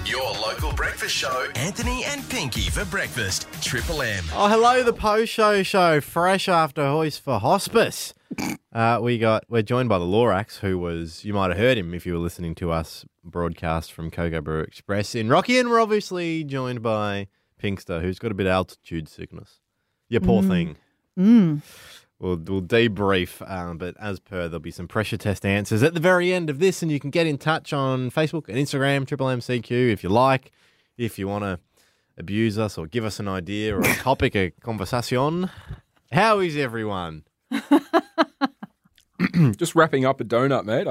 Your local breakfast show, Anthony and Pinky for breakfast. Triple M. Oh, hello, the Post Show, fresh after Hoist for Hospice. We're joined by the Lorax, who was, you might have heard him if you were listening to us broadcast from Cocoa Brew Express in Rocky, and we're obviously joined by Pinkster, who's got a bit of altitude sickness. You poor thing. We'll debrief, but as per, there'll be some pressure test answers at the very end of this, and you can get in touch on Facebook and Instagram, Triple MCQ, if you like. If you want to abuse us or give us an idea or a topic, a conversation. How is everyone? Just wrapping up a donut, mate.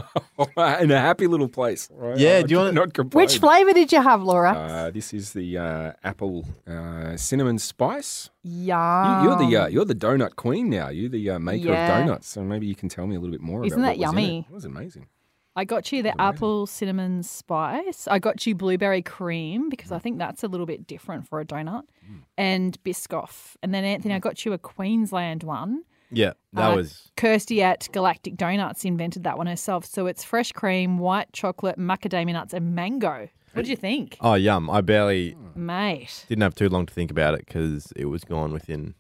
In a happy little place. Right? Yeah, do you want to... Not complain. Which flavour did you have, Laura? This is the apple cinnamon spice. Yum. You're the donut queen now. You're the maker of donuts. So maybe you can tell me a little bit more Isn't about that what was in yummy? it. It was amazing. I got you the apple cinnamon spice. I got you blueberry cream because I think that's a little bit different for a donut. And Biscoff. And then, Anthony, I got you a Queensland one. Yeah, that was... Kirsty at Galactic Donuts invented that one herself. So it's fresh cream, white chocolate, macadamia nuts and mango. What did you think? Oh, yum. I barely... Mate. Didn't have too long to think about it because it was gone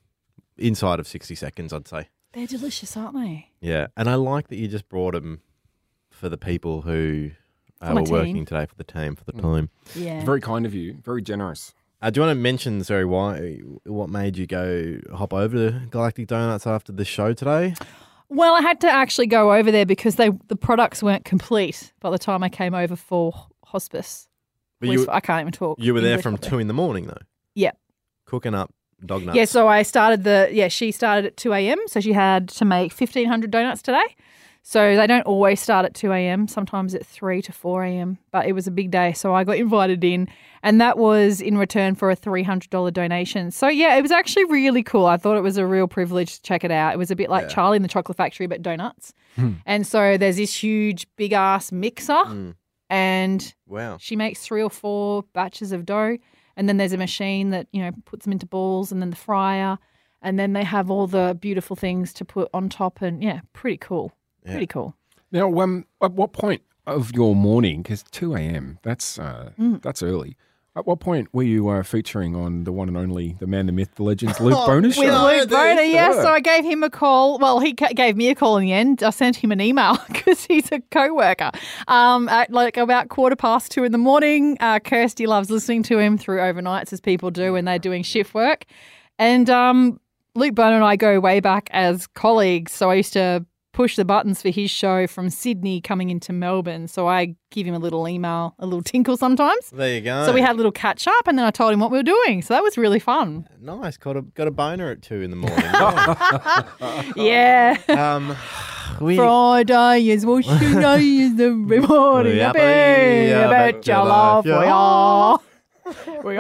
inside of 60 seconds, I'd say. They're delicious, aren't they? Yeah, and I like that you just brought them for the people who For my were working team. today, for the team, for the time. Yeah. Very kind of you. Very generous. Do you want to mention, sorry, what made you go hop over to Galactic Donuts after the show today? Well, I had to actually go over there because the products weren't complete by the time I came over for hospice. But you, I can't even talk. you were there English from properly. 2 in the morning, though, Yeah. cooking up dog nuts. Yeah, so I started she started at 2 a.m. So she had to make 1,500 donuts today. So they don't always start at 2 a.m. Sometimes at 3 to 4 a.m. But it was a big day. So I got invited in and that was in return for a $300 donation. So, yeah, it was actually really cool. I thought it was a real privilege to check it out. It was a bit like Charlie in the Chocolate Factory but donuts. And so there's this huge big-ass mixer and Wow. she makes 3 or 4 batches of dough. And then there's a machine that, puts them into balls and then the fryer. And then they have all the beautiful things to put on top and, yeah, pretty cool. Yeah. Pretty cool. Now, at what point of your morning, because 2 a.m., that's early. At what point were you featuring on the one and only, the man, the myth, the legend, Luke Boner's show? With No, Luke Boner, yeah. So I gave him a call. Well, he gave me a call in the end. I sent him an email because he's a co-worker. At like about 2:15 in the morning, Kirsty loves listening to him through overnights as people do when they're doing shift work. And Luke Boner and I go way back as colleagues. So I used to push the buttons for his show from Sydney coming into Melbourne. So I give him a little email, a little tinkle sometimes. There you go. So we had a little catch up and then I told him what we were doing. So that was really fun. Nice. Got a boner at 2 in the morning. Nice. Yeah. Friday is what you know is the morning. Yeah, Happy yeah, about your love. We are. We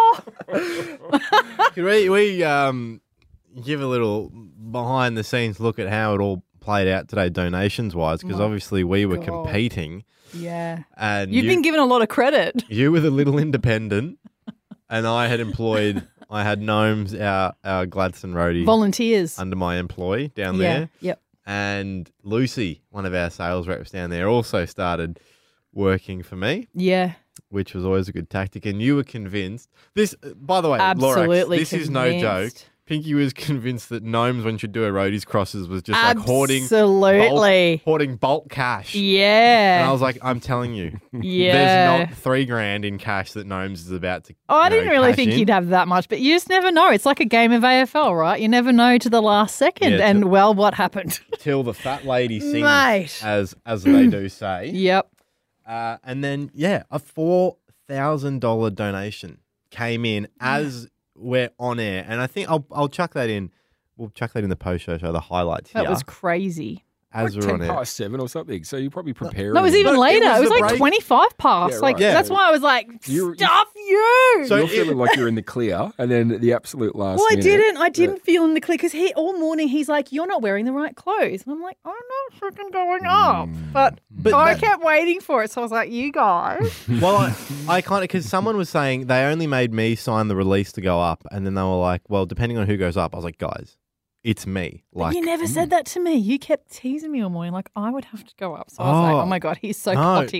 are. Can we give a little behind the scenes look at how it all played out today, donations wise? Because obviously we were God. competing, Yeah. and You've been given a lot of credit. you were the little independent, and I had Gnomes, our Gladstone roadie, Volunteers. under my employ down Yeah. there, Yep. and Lucy, one of our sales reps down there, also started working for me, Yeah. which was always a good tactic. And you were convinced. This, by the way, Absolutely. Lorax, this is no joke. convinced. Pinky was convinced that Gnomes, when she'd do her roadies crosses, was just like Absolutely. hoarding bulk cash. Yeah. And I was like, I'm telling you, Yeah. there's not $3,000 in cash that Gnomes is about to. Oh, I didn't really think you'd have that much, but you just never know. It's like a game of AFL, right? You never know to the last second. Yeah, And, well, what happened? till the fat lady sings, Mate. as they do say. Yep. And then, a $4,000 donation came in as we're on air. And I think I'll chuck that in. We'll chuck that in the post-show, the highlights That here. was crazy. as Like we're on 10 air. past 7 or something. So you're probably preparing. No, it was even No, it later. was It was the like break. 25 past. Yeah, Like right. Yeah. that's why I was like, You're- stuff you. So You're it- feeling like you're in the clear, and then the absolute last. Well, I minute, didn't feel in the clear because all morning he's like, "You're not wearing the right clothes," and I'm like, "I'm not freaking going up," but I kept waiting for it, so I was like, "You guys." Well, I kind of, because someone was saying they only made me sign the release to go up, and then they were like, well, depending on who goes up, I was like, guys, it's me. Like, You never said that to me. You kept teasing me all morning, like I would have to go up. So I was like, Oh, "Oh my god, he's so no. cutting."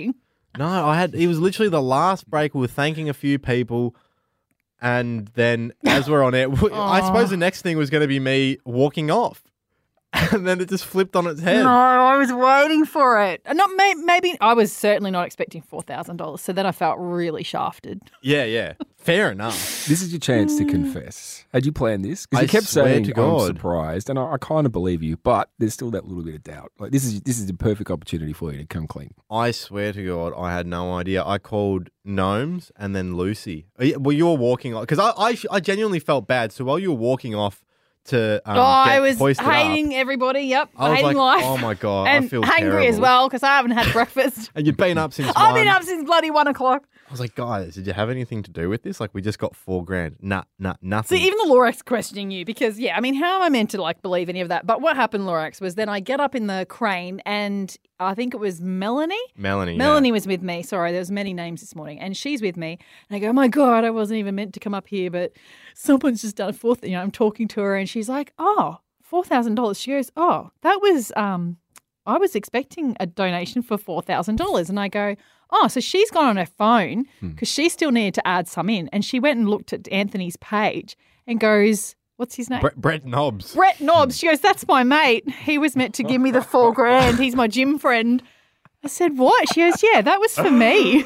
No, it was literally the last break. We were thanking a few people. And then as we're on it, I suppose the next thing was going to be me walking off. And then it just flipped on its head. No, I was waiting for it. Not maybe I was certainly not expecting $4,000. So then I felt really shafted. Yeah. Fair enough. This is your chance to confess. Had you planned this? Because I you kept swear saying, to I'm God. surprised, and I kind of believe you, but there's still that little bit of doubt. Like this is the perfect opportunity for you to come clean. I swear to God, I had no idea. I called Gnomes and then Lucy. Well, you were walking off because I genuinely felt bad. So while you were walking off to I get was hoisted hating up, everybody. Yep, I was hating like, life. oh my God, and I feel hungry as terrible. well because I haven't had breakfast. And you'd been up since I've 1. been up since bloody 1 o'clock. I was like, guys, did you have anything to do with this? Like, we just got $4,000. Nothing. See, even the Lorax questioning you because, yeah, I mean, how am I meant to, believe any of that? But what happened, Lorax, was then I get up in the crane and I think it was Melanie. Melanie was with me. Sorry, there was many names this morning. And she's with me. And I go, oh, my God, I wasn't even meant to come up here, but someone's just done a fourth. I'm talking to her and she's like, oh, $4,000. She goes, oh, that was, I was expecting a donation for $4,000. And I go, oh, so she's gone on her phone because she still needed to add some in. And she went and looked at Anthony's page and goes, what's his name? Brett Nobbs. Brett Nobbs. She goes, that's my mate. He was meant to give me the $4,000. He's my gym friend. I said, what? She goes, yeah, that was for me.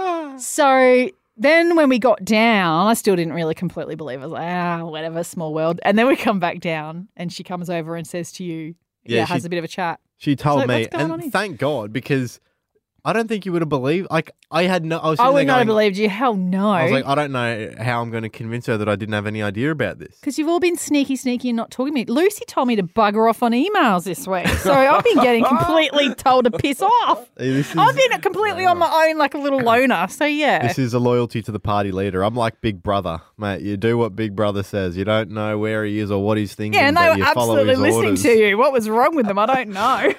So then when we got down, I still didn't really completely believe it. I was like, whatever, small world. And then we come back down and she comes over and says to you, has a bit of a chat. She told So me, what's going on and here? thank God, because I don't think you would have believed. Like, I I sitting would there not have going, believed you. Hell no. I was like, I don't know how I'm going to convince her that I didn't have any idea about this. Because you've all been sneaky and not talking to me. Lucy told me to bugger off on emails this week. So I've been getting completely told to piss off. I've been completely on my own like a little loner. So yeah. This is a loyalty to the party leader. I'm like Big Brother, mate. You do what Big Brother says. You don't know where he is or what he's thinking. Yeah, and they but were you follow absolutely his listening orders. to you. What was wrong with them? I don't know.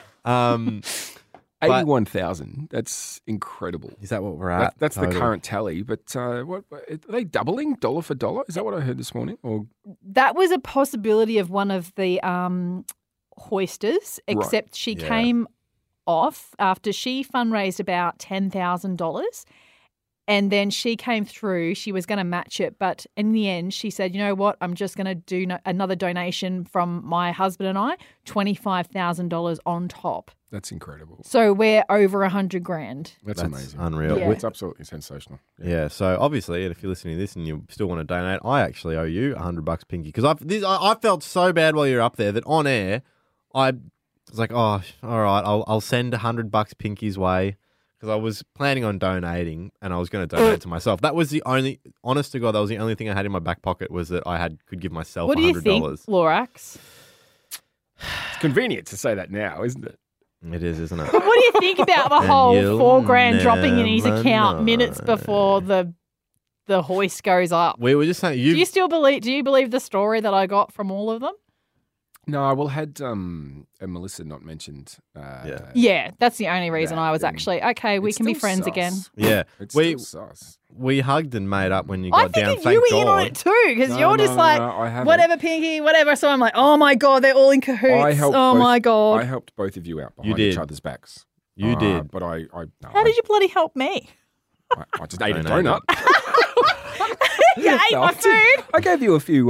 81,000. That's incredible. Is that what we're at? That's the total? current tally. But what are they doubling dollar for dollar? Is that what I heard this morning? Or That was a possibility of one of the hoisters, except she Yeah. came off after she fundraised about $10,000. And then she came through. She was going to match it. But in the end, she said, you know what? I'm just going to do another donation from my husband and I, $25,000 on top. that's incredible. So we're over $100,000. That's amazing. unreal. Yeah. It's absolutely sensational. Yeah, so obviously, and if you're listening to this and you still want to donate, I actually owe you $100, Pinky, because I felt so bad while you were up there that on air, I was like, oh, all right, I'll send $100 Pinky's way because I was planning on donating and I was going to donate to myself. That was the only, honest to God, that was the only thing I had in my back pocket was that I could give myself What $100. do you think, Lorax? It's convenient to say that now, isn't it? It is, isn't it? What do you think about the And whole you'll $4,000 dropping in his never account know. minutes before the hoist goes up? We were just saying, Do you still believe? Do you believe the story that I got from all of them? No, well, had Melissa not mentioned? Yeah, that's the only reason that, I was then actually okay. We it's can be still friends sus. again. Yeah, It's we still sus. we hugged and made up when you I got down. think Thank you were God. in on it too, because No, you're just no, like, I haven't. whatever, Pinky, whatever. So I'm like, oh my God, they're all in cahoots. Oh my God. I helped both of you out behind did. each other's backs. You did. But no, How did you bloody help me? I just ate a Donate. donut. You ate No, my I did. food. I gave you a few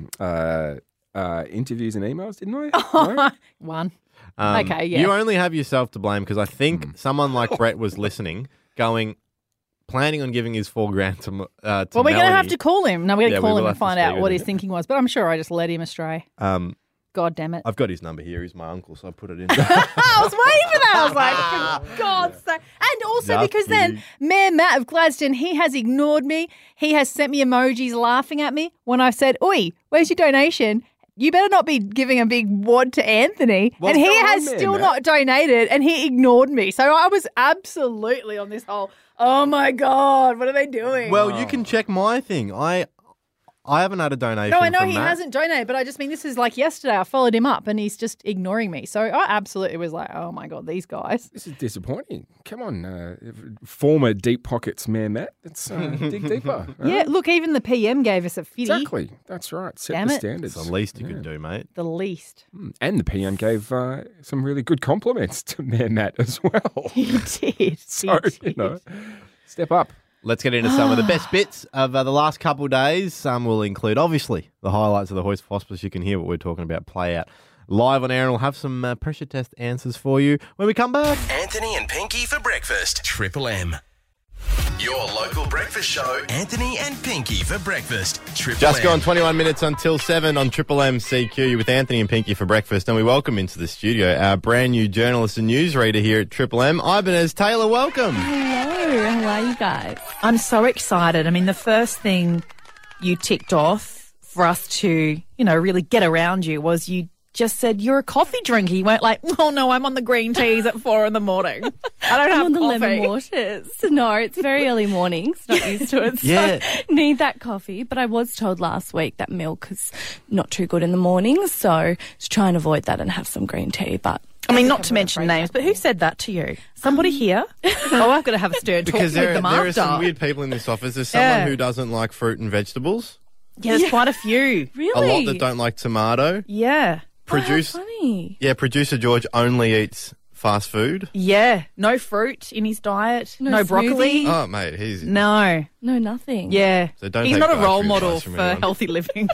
interviews and emails, didn't I? No? One. Okay, yeah. You only have yourself to blame because I think someone like Brett was listening, planning on giving his $4,000 to Well, we're going to Melanie. have to call him. No, we're going Yeah, to we call will him have and to find speak out with what him. his thinking was. But I'm sure I just led him astray. God damn it. I've got his number here. He's my uncle, so I put it in. I was waiting for that. I was like, for God's sake. And also Just because then Mayor Matt of Gladstone, he has ignored me. He has sent me emojis laughing at me when I said, oi, where's your donation? You better not be giving a big wad to Anthony. What's and he going on has there, still Matt? not donated and he ignored me. So I was absolutely on this whole, oh my God, what are they doing? Well, you can check my thing. I haven't had a donation. No, I know from he Matt. hasn't donated, but I just mean this is like yesterday. I followed him up and he's just ignoring me. So I absolutely was like, oh my God, these guys. This is disappointing. Come on, former Deep Pockets man, Matt. Let's dig deeper. Yeah, look, even the PM gave us a 50. Exactly. That's right. Set Damn the it. standards. It's the least you could do, mate. The least. And the PM gave some really good compliments to Man Matt as well. He did. So, He you know, did. step up. Let's get into some of the best bits of the last couple of days. Some will include, obviously, the highlights of the Hoist for Hospice. You can hear what we're talking about play out live on air, and we'll have some pressure test answers for you when we come back. Anthony and Pinky for breakfast. Triple M. Your local breakfast show. Anthony and Pinky for breakfast. Triple Just M. gone 21 minutes until 7 on Triple MCQ with Anthony and Pinky for breakfast. And we welcome into the studio our brand new journalist and newsreader here at Triple M, Ibanez Taylor. Welcome. Hello, how are you guys? I'm so excited. I mean, the first thing you ticked off for us to, really get around you was you just said you're a coffee drinker. You weren't like, oh no, I'm on the green teas at 4 a.m. I don't I'm have on the coffee. lemon waters. No, it's very early mornings, not used to it, so Yeah. need that coffee. But I was told last week that milk is not too good in the morning, so to try and avoid that and have some green tea. But I mean, not to mention names, but who said that to you? Somebody here? Oh, I've got to have a stir talk Because with there them are after. some weird people in this office. There's someone Yeah. who doesn't like fruit and vegetables, Yeah, there's quite a few. really, a lot that don't like tomato. Yeah. funny. Producer George only eats fast food. Yeah. No fruit in his diet. No No, broccoli. smoothie? Oh, mate, he's... No. No, nothing. Yeah. So don't He's take not a dietary role model advice from for anyone. healthy living.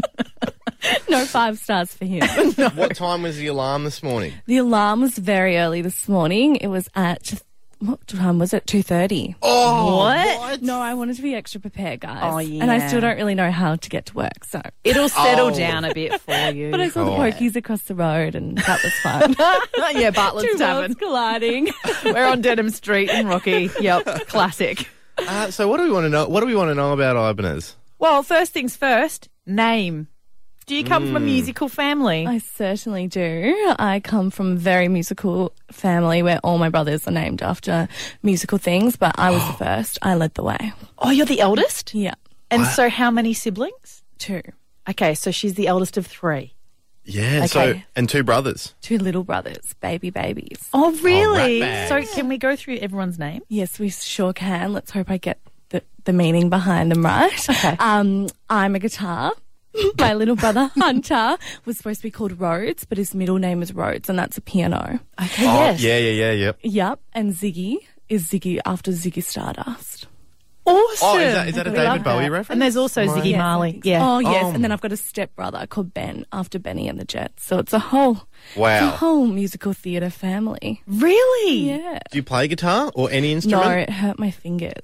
No 5 stars for him. What time was the alarm this morning? The alarm was very early this morning. It was at, what time was it? 2:30. Oh, What? No, I wanted to be extra prepared, guys. Oh, And I yeah. still don't really know how to get to work, so. It'll settle Oh. down a bit for you. But I saw the Oh. pokies across the road, and that was fun. yeah, Bartlett's Two Tavern. worlds colliding. We're on Dedham Street in Rocky. Yep, classic. So what do we want to know? What do we want to know about Ibanez? Well, first things first, name. Do you come from a musical family? I certainly do. I come from a very musical family where all my brothers are named after musical things, but I was the first. I led the way. Oh, you're the eldest? Yeah. And so how many siblings? 2. Okay, so she's the eldest of 3. Yeah. So Okay. and 2 brothers. 2 little brothers, babies. Oh, really? rat So bags. can we go through everyone's name? Yes, we sure can. Let's hope I get the meaning behind them right. Okay. I'm a guitar. My little brother, Hunter, was supposed to be called Rhodes, but his middle name is Rhodes, and that's a piano. Okay, Oh, yes. yep. Yep. And Ziggy is Ziggy after Ziggy Stardust. Awesome. Oh, is that a We David love Bowie that. reference? And there's also Ziggy Yes, I Marley. think so. Yeah. Oh, yes. And then I've got a stepbrother called Ben after Benny and the Jets. So it's a whole musical theatre family. Really? Yeah. Do you play guitar or any No, instrument? it hurt my fingers.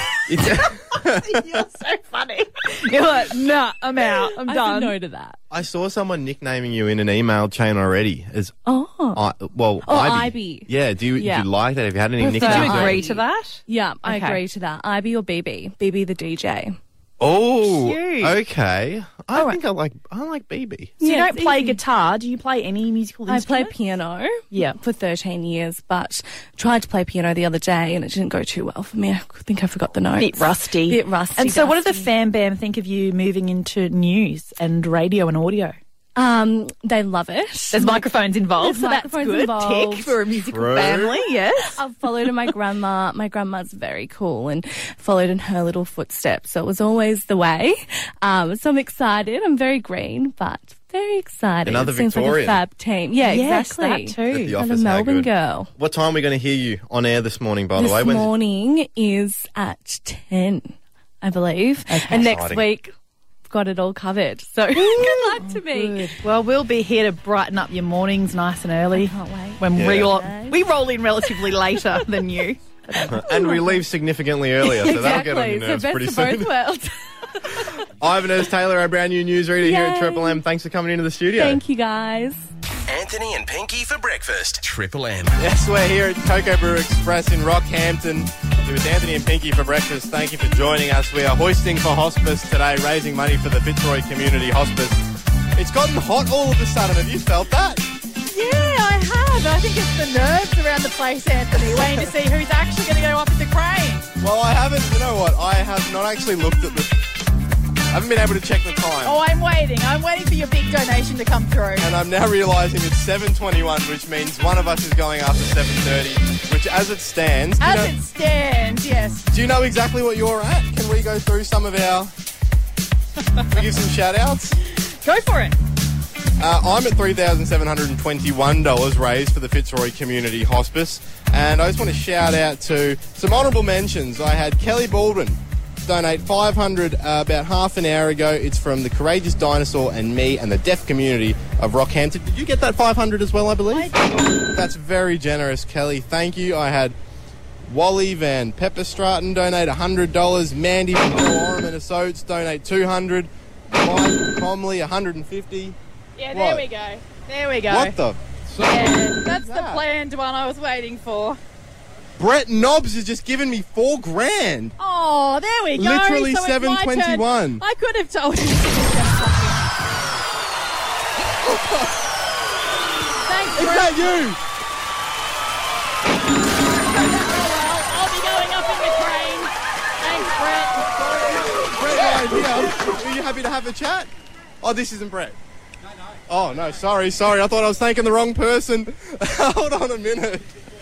You're so funny. You're like, nah, I'm out. I'm I done. said no to that. I saw someone nicknaming you in an email chain already as Oh. Ivy. Ivy. Yeah. Do you like that? Have you had any Prefer Did nicknames? you Ivy. agree to that? Yeah, I Okay. agree to that. Ivy or BB? BB the DJ. Oh, Cute. okay. I think I like BB. So you Yeah, don't it's play easy. guitar. Do you play any musical I instrument? play piano Yeah. for 13 years, but tried to play piano the other day and it didn't go too well for me. I think I forgot the notes. Bit rusty. Bit rusty. And so what did the dusty. fan bam think of you moving into news and radio and audio? They love it. There's microphones involved, There's so that's microphones good. involved. Tick for a musical True. family, yes. I've followed in my grandma. My grandma's very cool and followed in her little footsteps. So it was always the way. So I'm excited. I'm very green, but very excited. Another it seems Victorian. like a fab team. Yeah, Yes, exactly. that too. The And a office, how Melbourne good. girl. What time are we going to hear you on air this morning, by the This way? When's- morning is at 10, I believe. And next Exciting. week, I've got it all covered. So good luck to me. Good. Well, we'll be here to brighten up your mornings nice and early. Can't wait. When Yeah. we roll in relatively later than you. and we leave significantly earlier, so that'll get on your nerves so pretty best of soon. both worlds. Ibanez Taylor, our brand new newsreader here at Yay. Triple M. Thanks for coming into the studio. Thank you, guys. Anthony and Pinky for breakfast. Triple M. Yes, we're here at Cocoa Brew Express in Rockhampton with Anthony and Pinky for breakfast. Thank you for joining us. We are hoisting for hospice today, raising money for the Fitzroy Community Hospice. It's gotten hot all of a sudden. Have you felt that? Yeah, I have. I think it's the nerves around the place, Anthony, waiting to see who's actually going to go up in the crane. Well, I haven't. You know what? I have not actually looked at the. haven't been able to check the time. Oh, I'm waiting. I'm waiting for your big donation to come through. And I'm now realising it's 7:21, which means one of us is going after 7:30, which as it stands... It stands, yes. Do you know exactly what you're at? Can we go through some of our... we give some shout-outs? Go for it. I'm at $3,721 raised for the Fitzroy Community Hospice. And I just want to shout out to some honourable mentions. I had Kelly Baldwin donate $500 about half an hour ago. It's from the Courageous Dinosaur and me and the deaf community of Rockhampton. Did you get that $500 as well, I believe? I did. That's very generous, Kelly. Thank you. I had Wally Van Pepperstratton donate $100. Mandy from Orem and Associates donate $200. Mike Comley $150. Yeah, What? there we go. There we go. What the? Yeah, that's the that? planned one I was waiting for. Brett Nobbs has just given me $4,000. Oh, there we go. Literally So it's my turn. 7:21. I could have told you. Thanks, Is Brett. that you? I'll be going up in the crane. Thanks, Brett. Brett right here. Are you happy to have a chat? Oh, this isn't Brett. Oh, no, sorry. I thought I was thanking the wrong person. Hold on a minute.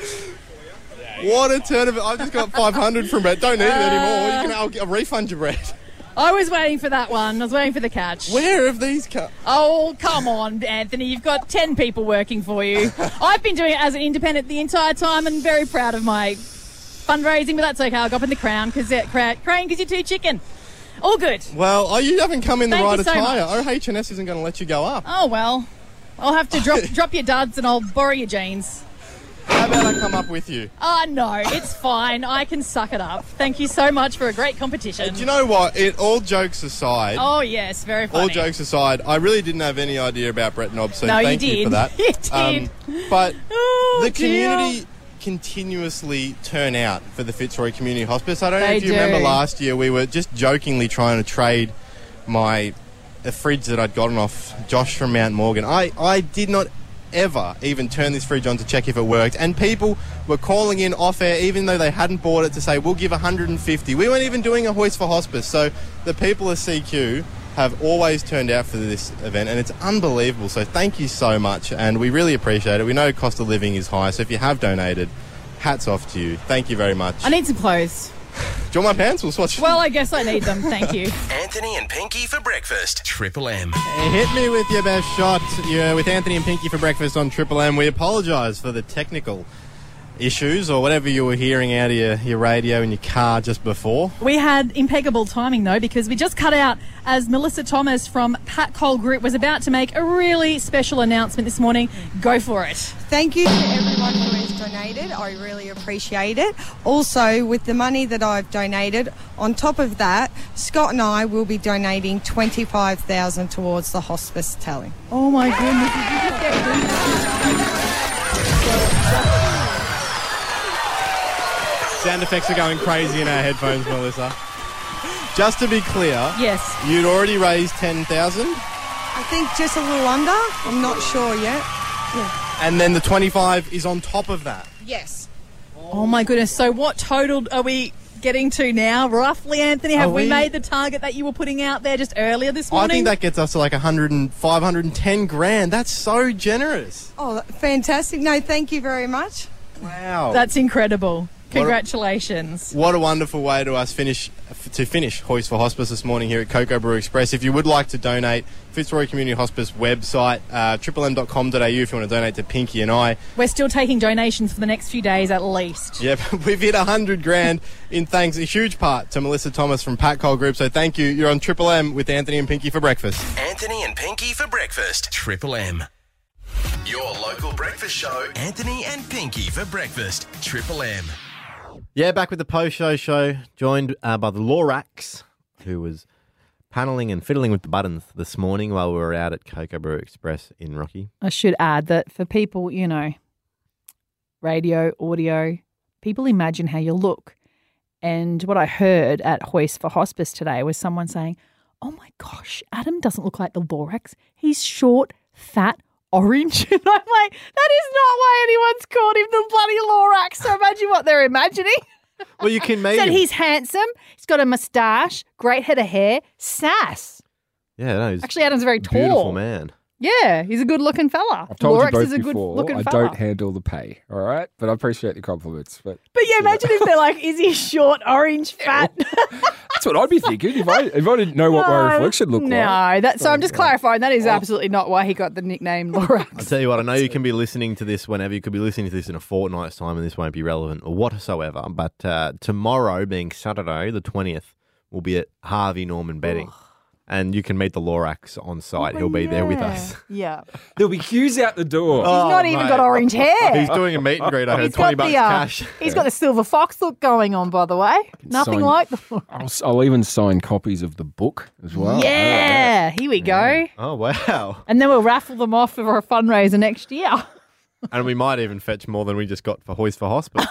What a turn of it. I've just got 500 from Brett. Don't need it anymore. I'll refund you, Brett. I was waiting for that one. I was waiting for the catch. Where have these come? Oh, come on, Anthony. You've got 10 people working for you. I've been doing it as an independent the entire time and very proud of my fundraising, but that's okay. I'll go up in the crane because you're too chicken. All good. Well, you haven't come in the Thank right you so attire. much. OH&S isn't going to let you go up. Oh, well. I'll have to drop your duds and I'll borrow your jeans. How about I come up with you? Oh, no, it's fine. I can suck it up. Thank you so much for a great competition. Do you know what? All jokes aside... Oh, yes, very funny. All jokes aside, I really didn't have any idea about Brett Nobbs, so No, you thank you did. for that. You did. But Oh, the dear. community continuously turn out for the Fitzroy Community Hospice. I don't know They if you remember do. last year, we were just jokingly trying to trade a fridge that I'd gotten off Josh from Mount Morgan. I did not ever even turn this fridge on to check if it worked, and people were calling in off air even though they hadn't bought it to say we'll give 150. We weren't even doing a hoist for hospice, so the people at CQ have always turned out for this event, and it's unbelievable. So thank you so much, and we really appreciate it. We know cost of living is high, so if you have donated, hats off to you. Thank you very much. I need some clothes. Do you want my pants? We'll swatch. Well, I guess I need them. Thank you. Anthony and Pinky for breakfast. Triple M. Hit me with your best shot. You're with Anthony and Pinky for breakfast on Triple M. We apologise for the technical issues or whatever you were hearing out of your radio in your car just before. We had impeccable timing, though, because we just cut out as Melissa Thomas from Pat Cole Group was about to make a really special announcement this morning. Go for it. Thank you to everyone who has donated. I really appreciate it. Also, with the money that I've donated, on top of that, Scott and I will be donating $25,000 towards the hospice tally. Oh, my goodness. Did you just get Sound effects are going crazy in our headphones, Melissa. Just to be clear, Yes. you'd already raised 10,000, I think just a little under. I'm not sure yet. and then the 25 is on top of that. Yes. Oh, my goodness. So what total are we getting to now, roughly, Anthony? Have we made the target that you were putting out there just earlier this morning? I think that gets us to like 510 grand. That's so generous. Oh, fantastic. No, thank you very much. Wow. That's incredible. Congratulations. What a wonderful way to finish Hoist for Hospice this morning here at Cocoa Brew Express. If you would like to donate, Fitzroy Community Hospice website, triplem.com.au if you want to donate to Pinky and I. We're still taking donations for the next few days at least. Yep, we've hit 100 grand in thanks, a huge part to Melissa Thomas from Pat Cole Group. So thank you. You're on Triple M with Anthony and Pinky for breakfast. Anthony and Pinky for breakfast. Triple M. Your local breakfast show. Anthony and Pinky for breakfast. Triple M. Yeah, back with the post-show show, joined by the Lorax, who was panelling and fiddling with the buttons this morning while we were out at Cocoa Brew Express in Rocky. I should add that for people, radio, audio, people imagine how you look. And what I heard at Hoist for Hospice today was someone saying, oh my gosh, Adam doesn't look like the Lorax. He's short, fat, orange. And I'm like, that is not why anyone's called him the bloody Lorax. So imagine what they're imagining. Well, you can meet Said him. he's handsome. He's got a moustache, great head of hair, sass. Yeah, no, he's Actually, Adam's very a tall. beautiful man. Yeah, he's a good-looking fella. I've told Lorax you both is a before, good-looking I fella. don't handle the pay, all right? But I appreciate the compliments. But But yeah, imagine if they're like, is he short, orange, fat? that's what I'd be thinking if I didn't know what my reflection looked like. No, so I'm just clarifying. That is absolutely not why he got the nickname I'll Lorax. tell you what, I know you can be listening to this whenever. You could be listening to this in a fortnight's time and this won't be relevant or whatsoever. But tomorrow, being Saturday, the 20th, will be at Harvey Norman Betting. And you can meet the Lorax on site. He'll be there with us. Yeah. There'll be queues out the door. He's not even got orange hair. He's doing a meet and greet. I heard He's 20 got bucks the, cash. He's got the silver fox look going on, by the way. Nothing sign- like the Lorax. I'll even sign copies of the book as well. Yeah, here we go. Oh, wow. And then we'll raffle them off for a fundraiser next year. And we might even fetch more than we just got for Hoist for Hospice.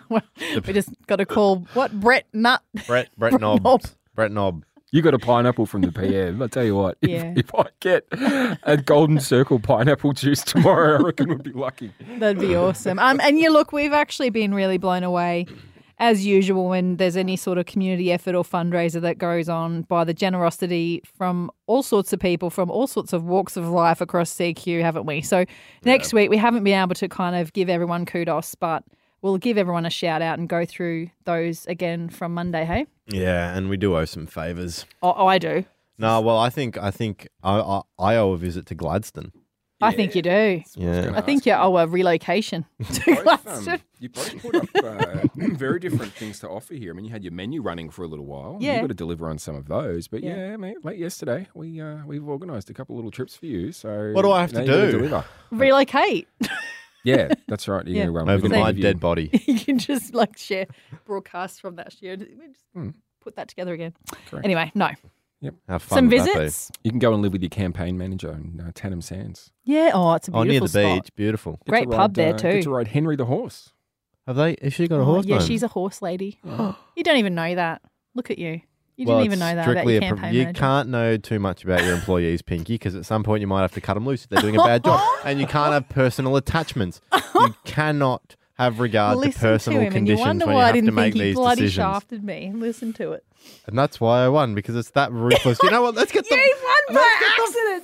We just got to call, Brett Nutt. Brett Knob. Knob. Brett Knob. You got a pineapple from the PM. I tell you what, Yeah. if I get a Golden Circle pineapple juice tomorrow, I reckon we'll be lucky. That'd be awesome. And you look, we've actually been really blown away, as usual, when there's any sort of community effort or fundraiser that goes on, by the generosity from all sorts of people from all sorts of walks of life across CQ, haven't we? So next week we haven't been able to kind of give everyone kudos, but we'll give everyone a shout out and go through those again from Monday, hey? Yeah, and we do owe some favours. Oh, I do. No, well, I think I owe a visit to Gladstone. I think you do. Yeah. I think you owe a relocation to Gladstone. You both put up very different things to offer here. I mean, you had your menu running for a little while. Yeah. You've got to deliver on some of those. But Yeah. yeah, mate, late yesterday, we've organised a couple of little trips for you. So What do I have to now you gotta do? deliver. relocate. Yeah, that's right. You're Yeah. gonna run Over my dead body. You can just like share broadcasts from that year. We just put that together again. Correct. Anyway, no. How fun Some would that be? visits. You can go and live with your campaign manager in Tannum Sands. Yeah. Oh, it's a Oh, beautiful near the spot. beach. Beautiful. Get to Great pub there Get too. to ride Henry the horse. Have they? Has she got a Oh, horse? yeah, name? she's a horse lady. You don't even know that. Look at you. You Well, didn't even it's know that about strictly your a campaign You manager. can't know too much about your employees, Pinky, because at some point you might have to cut them loose if they're doing a bad job. And you can't have personal attachments. You cannot have regard to Listen personal to him, and you conditions wonder when you why I have to didn't make think he these bloody decisions. shafted me. Listen to it. And that's why I won, because it's that ruthless. You know what? Let's get the You won by accident.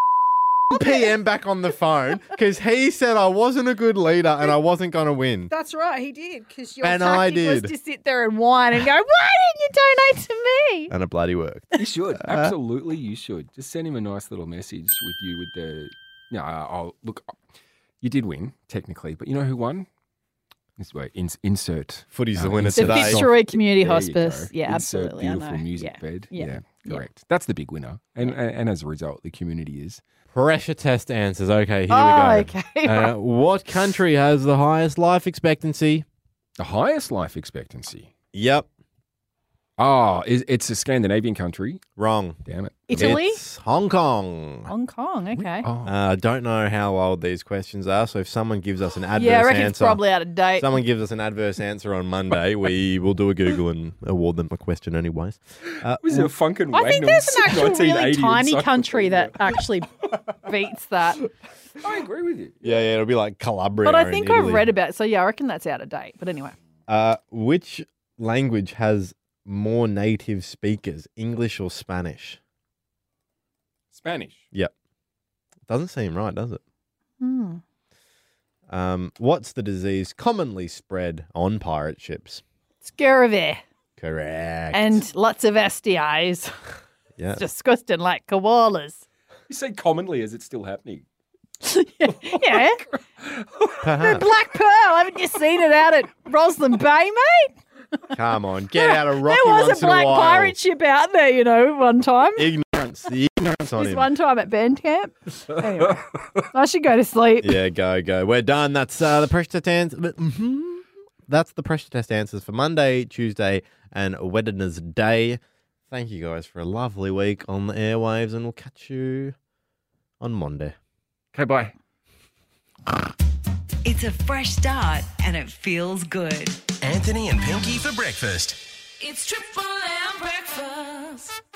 PM back on the phone, because he said I wasn't a good leader and I wasn't going to win. That's right, he did. Because your And I tactic was did. to sit there and whine and go, why didn't you donate to me? And it bloody worked. You should. Absolutely, you should. Just send him a nice little message with you with the. No, I'll look. You did win technically, but you know who won? This way, insert. Footy's the winner The today. Fitzroy Community There you go. Hospice. Yeah, Insert absolutely. I Beautiful know. music Yeah. bed. Yeah. Yeah, correct. That's the big winner, and as a result, the community is. Pressure test answers. Okay, here Oh, we go. okay. What country has the highest life expectancy? The highest life expectancy. Yep. Oh, it's a Scandinavian country. Wrong. Damn it. Italy? It's Hong Kong. Hong Kong, okay. Oh, I don't know how old these questions are, so if someone gives us an adverse Yeah, I reckon it's answer, probably out of date. someone gives us an adverse answer on Monday, we will do a Google and award them a question anyways. was it a Funkin' I think there's an actual really 1980 tiny country encyclopedia. that actually beats that. I agree with you. Yeah, it'll be like Calabria. But I in think I've Italy. read about it. So, yeah, I reckon that's out of date. But anyway. Which language has more native speakers, English or Spanish? Spanish. Yep. Doesn't seem right, does it? Hmm. What's the disease commonly spread on pirate ships? Scurvy Correct. and lots of STIs. yeah. It's disgusting, like koalas. You say commonly as it's still happening. Yeah. Perhaps. Black Pearl. Haven't you seen it out at Roslyn Bay, mate? Come on, get out of Rocky There was once a black in a while. pirate ship out there, you know, one time. Ignorance, the ignorance on This him. one time at band camp. Anyway, I should go to sleep. Yeah, go. We're done. That's the pressure test answers. That's the pressure test answers for Monday, Tuesday, and Wednesday. Thank you guys for a lovely week on the airwaves, and we'll catch you on Monday. Okay, bye. It's a fresh start and it feels good. Anthony and Pinky for breakfast. It's Triple M breakfast.